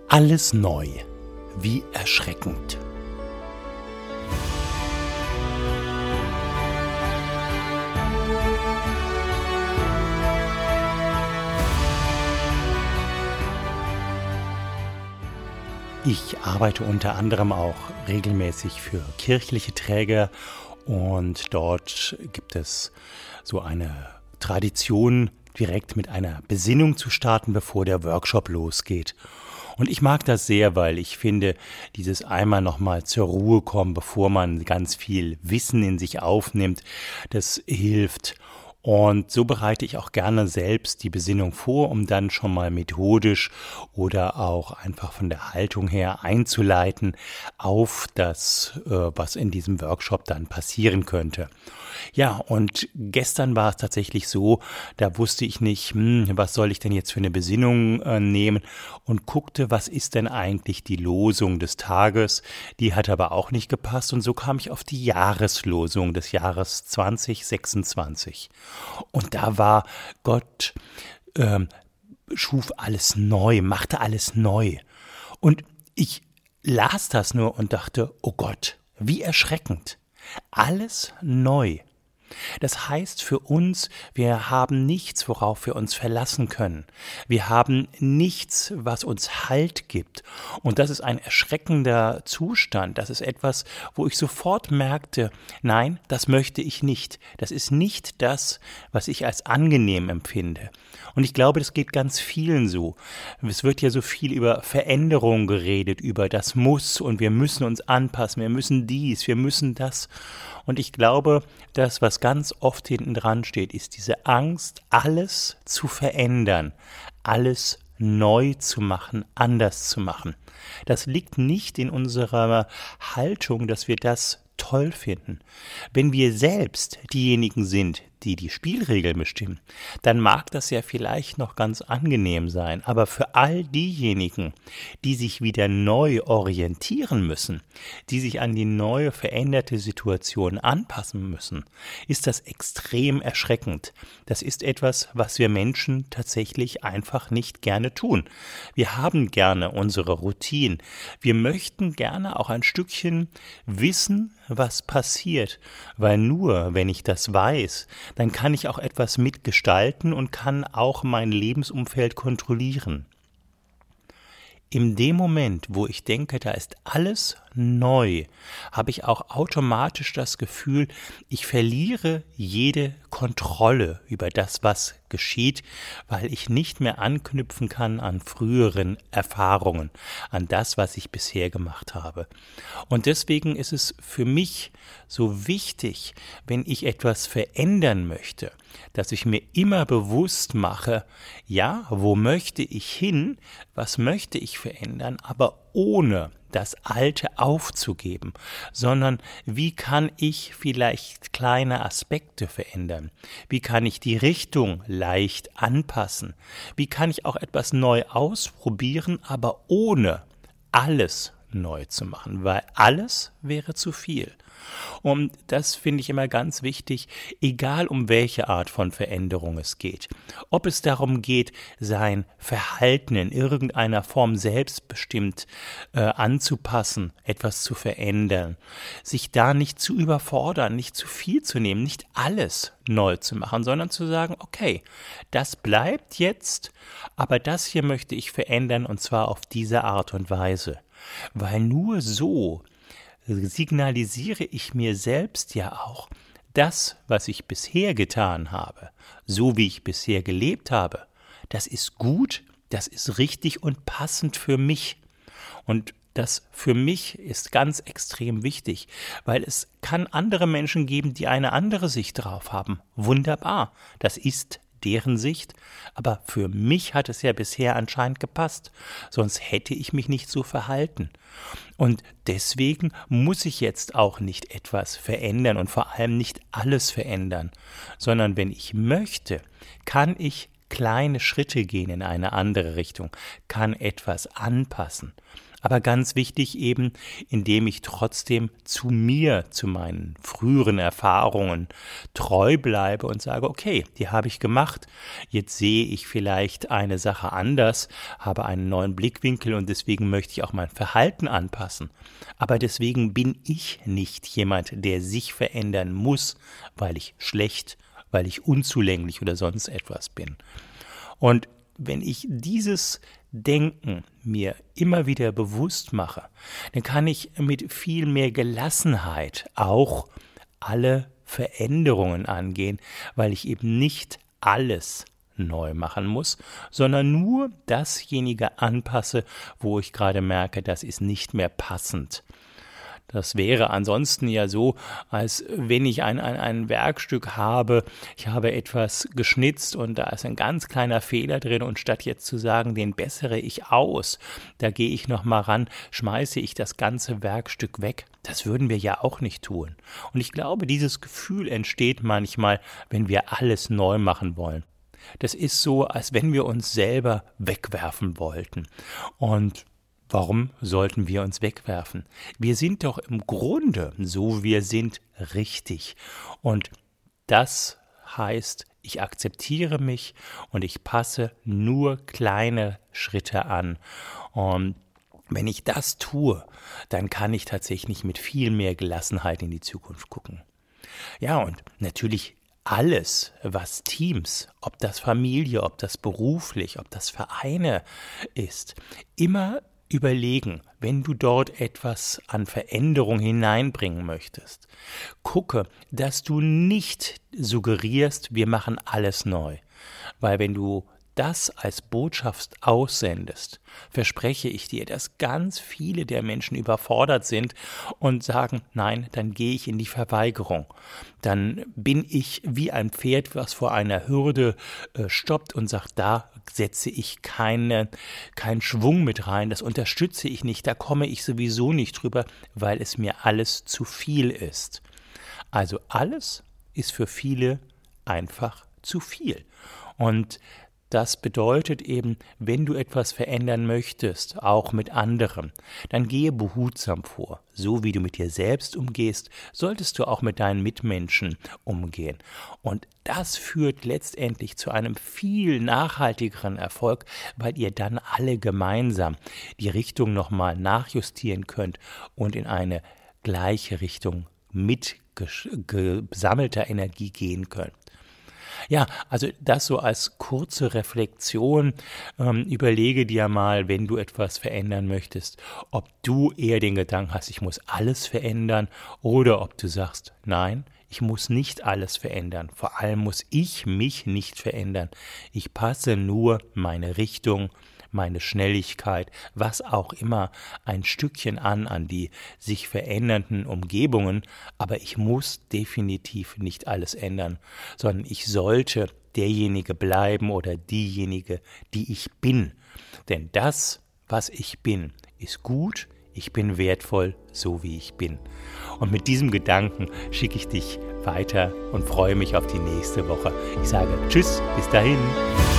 Alles neu. Wie erschreckend. Ich arbeite unter anderem auch regelmäßig für kirchliche Träger und dort gibt es so eine Tradition, direkt mit einer Besinnung zu starten, bevor der Workshop losgeht. Und ich mag das sehr, weil ich finde, dieses einmal nochmal zur Ruhe kommen, bevor man ganz viel Wissen in sich aufnimmt, das hilft. Und so bereite ich auch gerne selbst die Besinnung vor, um dann schon mal methodisch oder auch einfach von der Haltung her einzuleiten auf das, was in diesem Workshop dann passieren könnte. Ja, und gestern war es tatsächlich so, da wusste ich nicht, was soll ich denn jetzt für eine Besinnung nehmen und guckte, was ist denn eigentlich die Losung des Tages. Die hat aber auch nicht gepasst und so kam ich auf die Jahreslosung des Jahres 2026. Und da war Gott schuf alles neu, machte alles neu. Und ich las das nur und dachte, oh Gott, wie erschreckend. Alles neu. Das heißt für uns, wir haben nichts, worauf wir uns verlassen können. Wir haben nichts, was uns Halt gibt. Und das ist ein erschreckender Zustand. Das ist etwas, wo ich sofort merkte, nein, das möchte ich nicht. Das ist nicht das, was ich als angenehm empfinde. Und ich glaube, das geht ganz vielen so. Es wird ja so viel über Veränderung geredet, über das Muss und wir müssen uns anpassen, wir müssen dies, wir müssen das. Und ich glaube, das, was ganz oft hinten dran steht, ist diese Angst, alles zu verändern, alles neu zu machen, anders zu machen. Das liegt nicht in unserer Haltung, dass wir das toll finden. Wenn wir selbst diejenigen sind, die die Spielregeln bestimmen, dann mag das ja vielleicht noch ganz angenehm sein, aber für all diejenigen, die sich wieder neu orientieren müssen, die sich an die neue veränderte Situation anpassen müssen, ist das extrem erschreckend. Das ist etwas, was wir Menschen tatsächlich einfach nicht gerne tun. Wir haben gerne unsere Routinen. Wir möchten gerne auch ein Stückchen wissen, was passiert, weil nur, wenn ich das weiß, dann kann ich auch etwas mitgestalten und kann auch mein Lebensumfeld kontrollieren. In dem Moment, wo ich denke, da ist alles neu, habe ich auch automatisch das Gefühl, ich verliere jede Kontrolle über das, was geschieht, weil ich nicht mehr anknüpfen kann an früheren Erfahrungen, an das, was ich bisher gemacht habe. Und deswegen ist es für mich so wichtig, wenn ich etwas verändern möchte, dass ich mir immer bewusst mache, ja, wo möchte ich hin, was möchte ich verändern, aber ohne das Alte aufzugeben, sondern wie kann ich vielleicht kleine Aspekte verändern? Wie kann ich die Richtung leicht anpassen? Wie kann ich auch etwas neu ausprobieren, aber ohne alles neu zu machen, weil alles wäre zu viel. Und das finde ich immer ganz wichtig, egal um welche Art von Veränderung es geht. Ob es darum geht, sein Verhalten in irgendeiner Form selbstbestimmt anzupassen, etwas zu verändern, sich da nicht zu überfordern, nicht zu viel zu nehmen, nicht alles neu zu machen, sondern zu sagen, okay, das bleibt jetzt, aber das hier möchte ich verändern und zwar auf diese Art und Weise. Weil nur so signalisiere ich mir selbst ja auch, das, was ich bisher getan habe, so wie ich bisher gelebt habe, das ist gut, das ist richtig und passend für mich. Und das für mich ist ganz extrem wichtig, weil es kann andere Menschen geben, die eine andere Sicht drauf haben. Wunderbar, das ist deren Sicht, aber für mich hat es ja bisher anscheinend gepasst, sonst hätte ich mich nicht so verhalten. Und deswegen muss ich jetzt auch nicht etwas verändern und vor allem nicht alles verändern, sondern wenn ich möchte, kann ich kleine Schritte gehen in eine andere Richtung, kann etwas anpassen. Aber ganz wichtig eben, indem ich trotzdem zu mir, zu meinen früheren Erfahrungen treu bleibe und sage, okay, die habe ich gemacht, jetzt sehe ich vielleicht eine Sache anders, habe einen neuen Blickwinkel und deswegen möchte ich auch mein Verhalten anpassen. Aber deswegen bin ich nicht jemand, der sich verändern muss, weil ich schlecht, weil ich unzulänglich oder sonst etwas bin. Und wenn ich dieses Denken mir immer wieder bewusst mache, dann kann ich mit viel mehr Gelassenheit auch alle Veränderungen angehen, weil ich eben nicht alles neu machen muss, sondern nur dasjenige anpasse, wo ich gerade merke, das ist nicht mehr passend. Das wäre ansonsten ja so, als wenn ich ein Werkstück habe, ich habe etwas geschnitzt und da ist ein ganz kleiner Fehler drin und statt jetzt zu sagen, den bessere ich aus, da gehe ich nochmal ran, schmeiße ich das ganze Werkstück weg. Das würden wir ja auch nicht tun. Und ich glaube, dieses Gefühl entsteht manchmal, wenn wir alles neu machen wollen. Das ist so, als wenn wir uns selber wegwerfen wollten. Und warum sollten wir uns wegwerfen? Wir sind doch im Grunde, so wie wir sind, richtig. Und das heißt, ich akzeptiere mich und ich passe nur kleine Schritte an. Und wenn ich das tue, dann kann ich tatsächlich mit viel mehr Gelassenheit in die Zukunft gucken. Ja, und natürlich alles, was Teams, ob das Familie, ob das beruflich, ob das Vereine ist, immer überlegen, wenn du dort etwas an Veränderung hineinbringen möchtest. Gucke, dass du nicht suggerierst, wir machen alles neu. Weil wenn du das als Botschaft aussendest, verspreche ich dir, dass ganz viele der Menschen überfordert sind und sagen, nein, dann gehe ich in die Verweigerung. Dann bin ich wie ein Pferd, was vor einer Hürde stoppt und sagt, da setze ich keinen Schwung mit rein, das unterstütze ich nicht, da komme ich sowieso nicht drüber, weil es mir alles zu viel ist. Also alles ist für viele einfach zu viel. Und das bedeutet eben, wenn du etwas verändern möchtest, auch mit anderen, dann gehe behutsam vor. So wie du mit dir selbst umgehst, solltest du auch mit deinen Mitmenschen umgehen. Und das führt letztendlich zu einem viel nachhaltigeren Erfolg, weil ihr dann alle gemeinsam die Richtung nochmal nachjustieren könnt und in eine gleiche Richtung mit gesammelter Energie gehen könnt. Ja, also das so als kurze Reflexion. Überlege dir mal, wenn du etwas verändern möchtest, ob du eher den Gedanken hast, ich muss alles verändern, oder ob du sagst, nein, ich muss nicht alles verändern. Vor allem muss ich mich nicht verändern. Ich passe nur meine Richtung, meine Schnelligkeit, was auch immer, ein Stückchen an die sich verändernden Umgebungen, aber ich muss definitiv nicht alles ändern, sondern ich sollte derjenige bleiben oder diejenige, die ich bin. Denn das, was ich bin, ist gut, ich bin wertvoll, so wie ich bin. Und mit diesem Gedanken schicke ich dich weiter und freue mich auf die nächste Woche. Ich sage Tschüss, bis dahin.